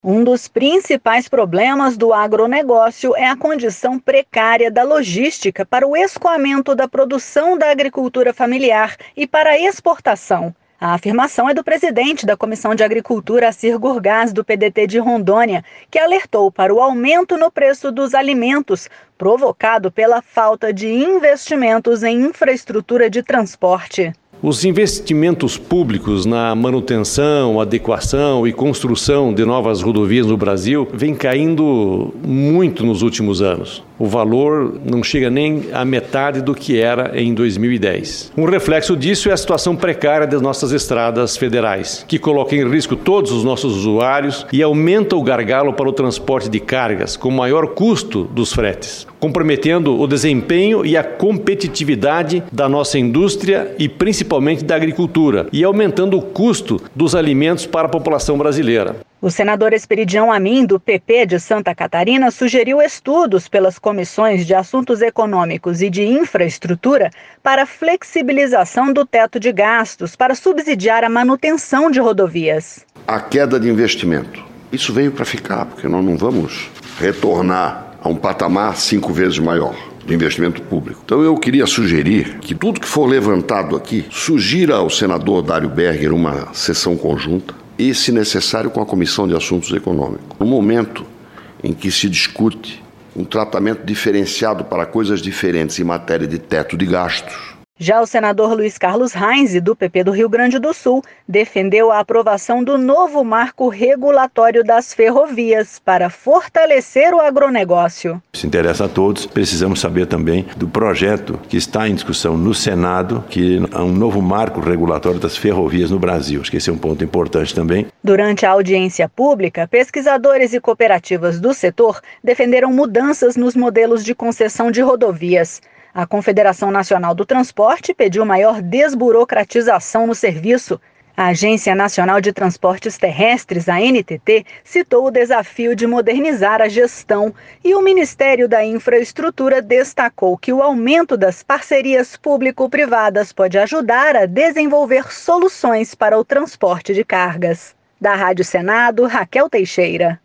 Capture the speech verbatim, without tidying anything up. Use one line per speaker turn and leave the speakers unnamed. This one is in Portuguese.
Um dos principais problemas do agronegócio é a condição precária da logística para o escoamento da produção da agricultura familiar e para a exportação. A afirmação é do presidente da Comissão de Agricultura, Assir Gurgás, do P D T de Rondônia, que alertou para o aumento no preço dos alimentos, provocado pela falta de investimentos em infraestrutura de transporte.
Os investimentos públicos na manutenção, adequação e construção de novas rodovias no Brasil vêm caindo muito nos últimos anos. O valor não chega nem à metade do que era em dois mil e dez. Um reflexo disso é a situação precária das nossas estradas federais, que coloca em risco todos os nossos usuários e aumenta o gargalo para o transporte de cargas, com maior custo dos fretes, comprometendo o desempenho e a competitividade da nossa indústria e principalmente da agricultura, e aumentando o custo dos alimentos para a população brasileira.
O senador Esperidião Amin, do P P de Santa Catarina, sugeriu estudos pelas comissões de Assuntos Econômicos e de Infraestrutura para flexibilização do teto de gastos para subsidiar a manutenção de rodovias.
A queda de investimento. Isso veio para ficar, porque nós não vamos retornar a um patamar cinco vezes maior do investimento público. Então eu queria sugerir que tudo que for levantado aqui, sugira ao senador Dário Berger uma sessão conjunta, e, se necessário, com a Comissão de Assuntos Econômicos. No momento em que se discute um tratamento diferenciado para coisas diferentes em matéria de teto de gastos.
Já o senador Luiz Carlos Reins, do P P do Rio Grande do Sul, defendeu a aprovação do novo marco regulatório das ferrovias para fortalecer o agronegócio.
Se interessa a todos, precisamos saber também do projeto que está em discussão no Senado, que é um novo marco regulatório das ferrovias no Brasil. Acho que esse é um ponto importante também.
Durante a audiência pública, pesquisadores e cooperativas do setor defenderam mudanças nos modelos de concessão de rodovias. A Confederação Nacional do Transporte pediu maior desburocratização no serviço. A Agência Nacional de Transportes Terrestres, a N T T, citou o desafio de modernizar a gestão e o Ministério da Infraestrutura destacou que o aumento das parcerias público-privadas pode ajudar a desenvolver soluções para o transporte de cargas. Da Rádio Senado, Raquel Teixeira.